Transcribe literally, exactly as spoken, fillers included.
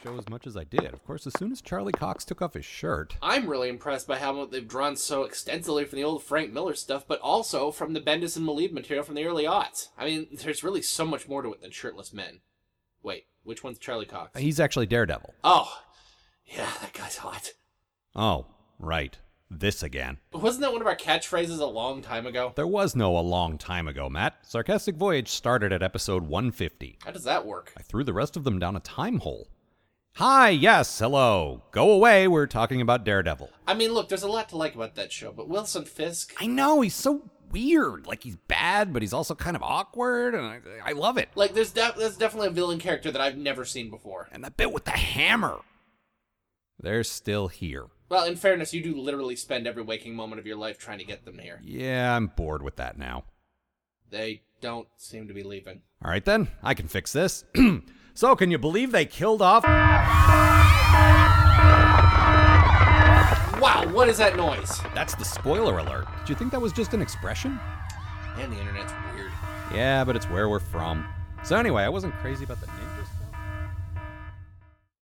show as much as I did. Of course, as soon as Charlie Cox took off his shirt... I'm really impressed by how much they've drawn so extensively from the old Frank Miller stuff, but also from the Bendis and Malieb material from the early aughts. I mean, there's really so much more to it than shirtless men. Wait, which one's Charlie Cox? He's actually Daredevil. Oh, yeah, that guy's hot. Oh, right. This again. Wasn't that one of our catchphrases a long time ago? There was no a long time ago, Matt. Sarcastic Voyage started at episode one fifty. How does that work? I threw the rest of them down a time hole. Hi, yes, hello. Go away, we're talking about Daredevil. I mean, look, there's a lot to like about that show, but Wilson Fisk... I know, he's so weird. Like, he's bad, but he's also kind of awkward, and I, I love it. Like, there's, de- there's definitely a villain character that I've never seen before. And that bit with the hammer. They're still here. Well, in fairness, you do literally spend every waking moment of your life trying to get them here. Yeah, I'm bored with that now. They don't seem to be leaving. All right, then. I can fix this. So, can you believe they killed off... Wow, what is that noise? That's the spoiler alert. Did you think that was just an expression? Man, the internet's weird. Yeah, but it's where we're from. So anyway, I wasn't crazy about the name.